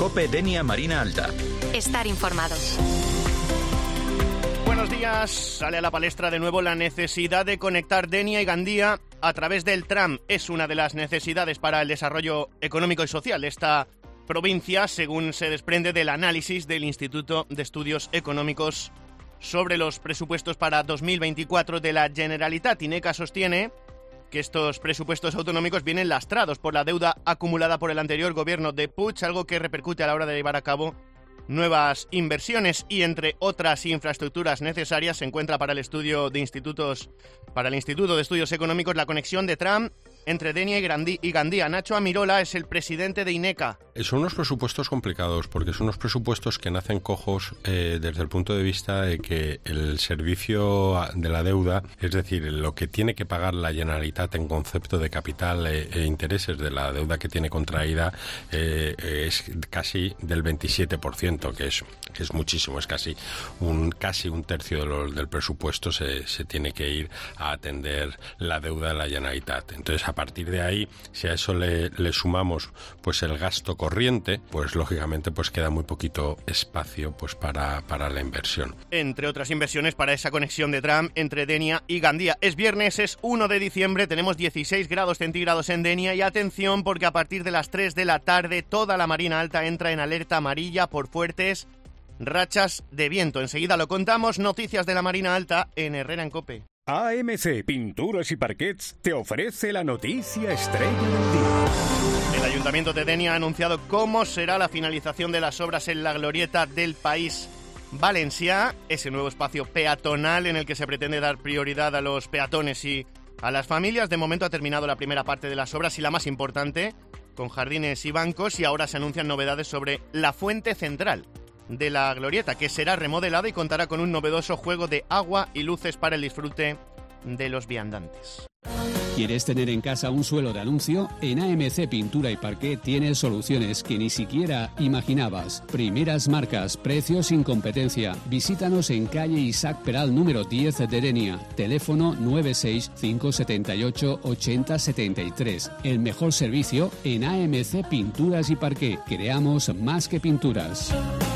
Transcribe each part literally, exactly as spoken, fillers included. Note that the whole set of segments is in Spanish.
COPE Denia Marina Alta. Estar informado. Buenos días. Sale a la palestra de nuevo la necesidad de conectar Denia y Gandía a través del tram. Es una de las necesidades para el desarrollo económico y social de esta provincia, según se desprende del análisis del Instituto de Estudios Económicos sobre los presupuestos para dos mil veinticuatro de la Generalitat. INECA sostiene que estos presupuestos autonómicos vienen lastrados por la deuda acumulada por el anterior gobierno de Puig, algo que repercute a la hora de llevar a cabo nuevas inversiones y, entre otras infraestructuras necesarias, se encuentra para el estudio de institutos, para el Instituto de Estudios Económicos, la conexión de tram entre Denia y Gandía. Nacho Amirola es el presidente de INECA. Son unos presupuestos complicados porque son unos presupuestos que nacen cojos eh, desde el punto de vista de que el servicio de la deuda, es decir, lo que tiene que pagar la Generalitat en concepto de capital e, e intereses de la deuda que tiene contraída, eh, es casi del veintisiete por ciento, que es, que es muchísimo, es casi un, casi un tercio de lo, del presupuesto se, se tiene que ir a atender la deuda de la Generalitat. Entonces, a partir de ahí, si a eso le, le sumamos pues el gasto corriente, pues lógicamente pues queda muy poquito espacio pues para, para la inversión. Entre otras inversiones para esa conexión de tram entre Denia y Gandía. Es viernes, es uno de diciembre, tenemos dieciséis grados centígrados en Denia y atención porque a partir de las tres de la tarde toda la Marina Alta entra en alerta amarilla por fuertes rachas de viento. Enseguida lo contamos. Noticias de la Marina Alta en Herrera en COPE. A M C Pinturas y Parquets te ofrece la noticia estrella del día. El Ayuntamiento de Denia ha anunciado cómo será la finalización de las obras en la glorieta del País Valencià, ese nuevo espacio peatonal en el que se pretende dar prioridad a los peatones y a las familias. De momento ha terminado la primera parte de las obras y la más importante, con jardines y bancos, y ahora se anuncian novedades sobre la fuente central de la glorieta, que será remodelada y contará con un novedoso juego de agua y luces para el disfrute de los viandantes. ¿Quieres tener en casa un suelo de anuncio? En A M C Pintura y Parqué tienes soluciones que ni siquiera imaginabas. Primeras marcas, precios sin competencia. Visítanos en calle Isaac Peral número diez de Denia. Teléfono nueve seis cinco siete ocho ocho cero siete tres. El mejor servicio en A M C Pinturas y Parqué. Creamos más que pinturas.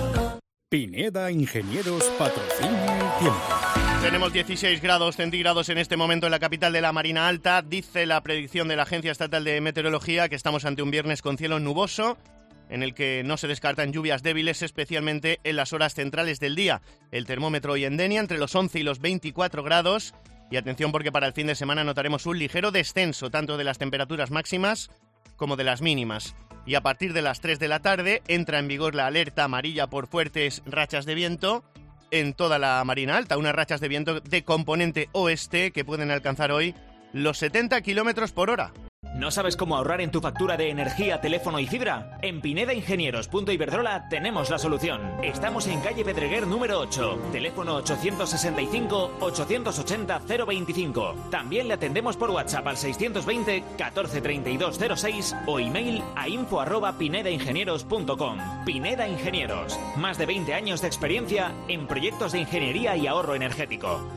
Pineda Ingenieros patrocina el tiempo. Tenemos dieciséis grados centígrados en este momento en la capital de la Marina Alta. Dice la predicción de la Agencia Estatal de Meteorología que estamos ante un viernes con cielo nuboso, en el que no se descartan lluvias débiles, especialmente en las horas centrales del día. El termómetro hoy en Denia entre los once y los veinticuatro grados. Y atención porque para el fin de semana notaremos un ligero descenso tanto de las temperaturas máximas como de las mínimas. Y a partir de las tres de la tarde entra en vigor la alerta amarilla por fuertes rachas de viento en toda la Marina Alta, unas rachas de viento de componente oeste que pueden alcanzar hoy los setenta kilómetros por hora. ¿No sabes cómo ahorrar en tu factura de energía, teléfono y fibra? En Pineda Ingenieros punto Iberdrola tenemos la solución. Estamos en calle Pedreguer número ocho, teléfono ochocientos sesenta y cinco, ochocientos ochenta, cero veinticinco. También le atendemos por WhatsApp al seiscientos veinte, catorce treinta y dos cero seis o email a info arroba pineda ingenieros punto com. Pineda Ingenieros, más de veinte años de experiencia en proyectos de ingeniería y ahorro energético.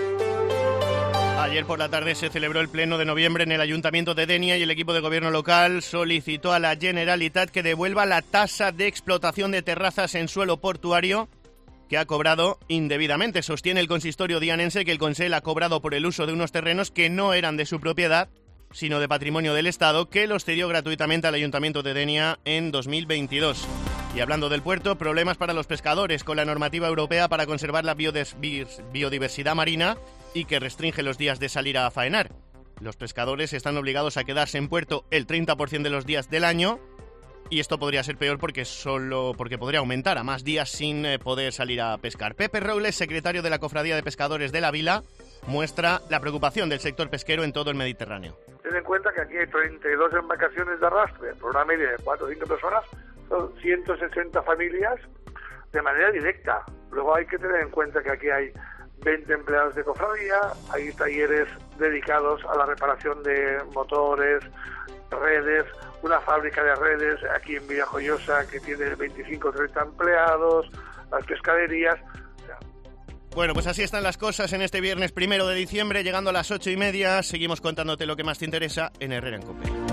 Ayer por la tarde se celebró el pleno de noviembre en el Ayuntamiento de Denia y el equipo de gobierno local solicitó a la Generalitat que devuelva la tasa de explotación de terrazas en suelo portuario que ha cobrado indebidamente. Sostiene el consistorio dianense que el Consell ha cobrado por el uso de unos terrenos que no eran de su propiedad, sino de patrimonio del Estado, que los cedió gratuitamente al Ayuntamiento de Denia en dos mil veintidós. Y hablando del puerto, problemas para los pescadores con la normativa europea para conservar la biodiversidad marina y que restringe los días de salir a faenar. Los pescadores están obligados a quedarse en puerto el treinta por ciento de los días del año y esto podría ser peor porque solo porque podría aumentar a más días sin eh, poder salir a pescar. Pepe Robles, secretario de la Cofradía de Pescadores de la Vila, muestra la preocupación del sector pesquero en todo el Mediterráneo. Ten en cuenta que aquí hay treinta y dos embarcaciones de arrastre por una media de cuatro o cinco personas, son ciento sesenta familias de manera directa. Luego hay que tener en cuenta que aquí hay veinte empleados de cofradía, hay talleres dedicados a la reparación de motores, redes, una fábrica de redes aquí en Villajoyosa que tiene veinticinco o treinta empleados, las pescaderías. O sea. Bueno, pues así están las cosas en este viernes primero de diciembre, llegando a las ocho y media. Seguimos contándote lo que más te interesa en Herrera en COPE.